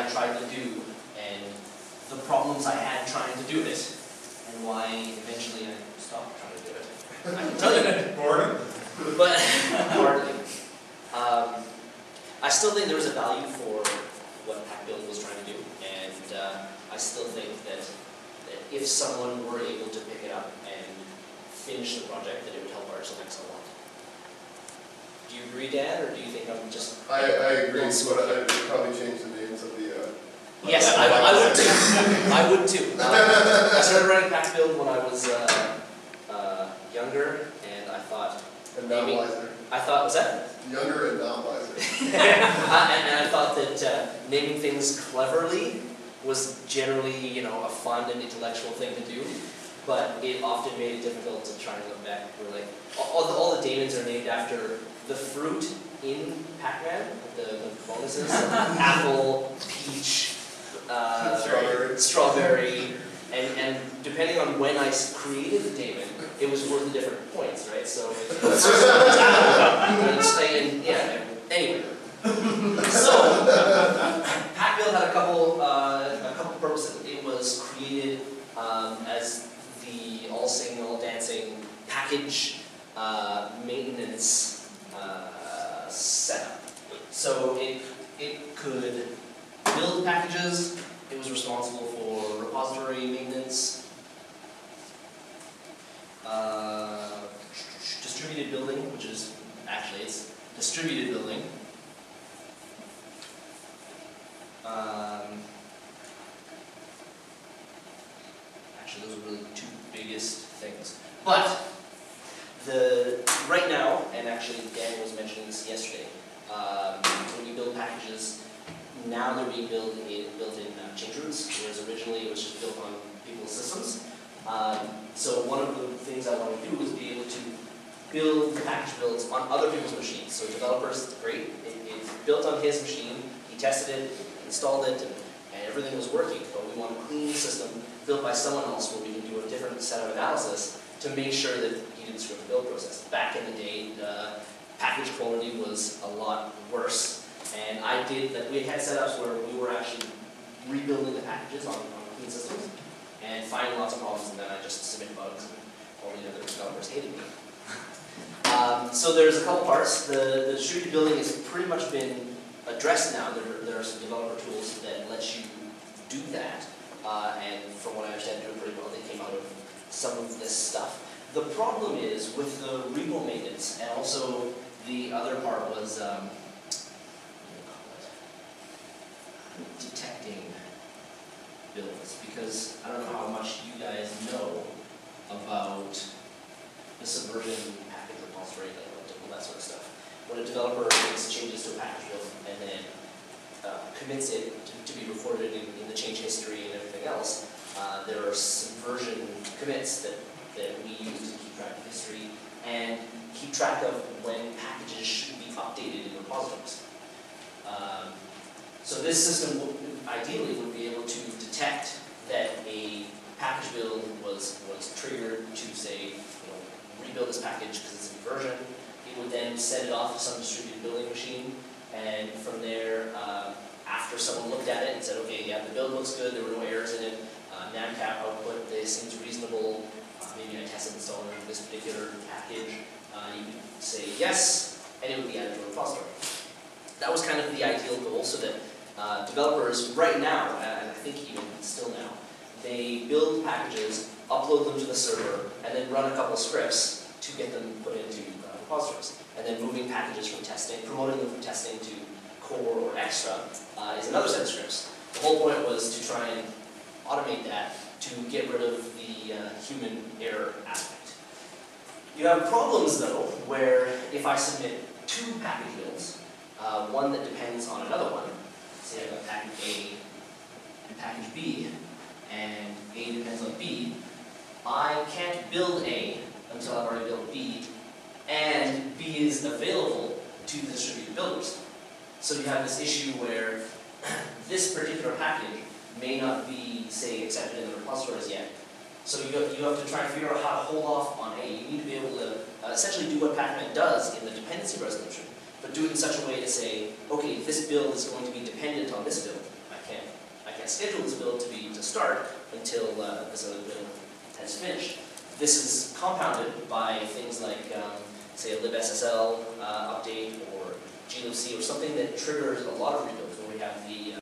I tried to do, and the problems I had trying to do it, and why eventually I stopped trying to do it. I can tell you. Boredom? But, hardly. I still think there was a value for what PackBuild was trying to do, and I still think that if someone were able to pick it up and finish the project, that it would help Archlinux a lot. Do you agree, Dan, or do you think I'm just... I agree, but I would probably change the names of the... Yes, I would too. I would too. I started writing PackBuild when I was younger, and I thought... And now wiser. I thought, was that? Younger and now wiser. and I thought that naming things cleverly was generally, you know, a fun and intellectual thing to do, but it often made it difficult to try and look back. We're like, all the daemons are named after the fruit in Pac-Man, the bonuses, apple, peach, strawberry, and depending on when I created the daemon, it was worth the different points, right? So the first one was apple, and staying, yeah. Anyway, so PackBuild had a couple purposes. It was created as the all singing, all dancing package maintenance setup. So it could build packages. It was responsible for repository maintenance, distributed building, which is actually it's distributed building. Actually, those are really the two biggest things. But right now, and actually Dan was mentioning this yesterday, when you build packages, now they're being built in change roots, whereas originally it was just built on people's systems. So one of the things I want to do is be able to build package builds on other people's machines. So developers, great, it's built on his machine, he tested it, installed it, and everything was working. But we want a clean system built by someone else where we can do a different set of analysis to make sure that he didn't screw up the build process. Back in the day, package quality was a lot worse. And we had setups where we were actually rebuilding the packages on clean systems and finding lots of problems, and then I just submit bugs, and all the other developers hated me. So there's a couple parts. The distributed building has pretty much been addressed now. There are some developer tools that let you do that, and from what I understand, doing pretty well. They came out of some of this stuff. The problem is with the repo maintenance, and also the other part was detecting builds, because I don't know how much you guys know about the Subversion package repository, all that sort of stuff. When a developer makes changes to a package build and then commits it to be recorded in the change history and everything else, there are Subversion commits that we use to keep track of history and keep track of when packages should be updated in repositories. So this system ideally would be able to detect that a package build was triggered to say, rebuild this package because it's a version. It would then send it off to some distributed building machine, and from there, after someone looked at it and said, okay, yeah, the build looks good, there were no errors in it, NAMCAP output, this seems reasonable, maybe I tested installing this particular package, you could say yes, and it would be added to a repository. That was kind of the ideal goal, so that developers right now, and I think even still now, they build packages, upload them to the server, and then run a couple scripts to get them put into repositories. And then moving packages from testing, promoting them from testing to core or extra is another set of scripts. The whole point was to try and automate that to get rid of the human error aspect. You have problems though, where if I submit two package builds, one that depends on another one, say I've got package A and package B, and A depends on B, I can't build A until I've already built B, and B is available to the distributed builders. So you have this issue where this particular package may not be, say, accepted in the repositories yet. So you have to try and figure out how to hold off on A. You need to be able to essentially do what Pac-Man does in the dependency resolution, but do it in such a way to say, okay, this build is going to be dependent on this build. I can't schedule this build to start until this other build has finished. This is compounded by things like, say, a libSSL update or glibc or something that triggers a lot of rebuilds, where we have the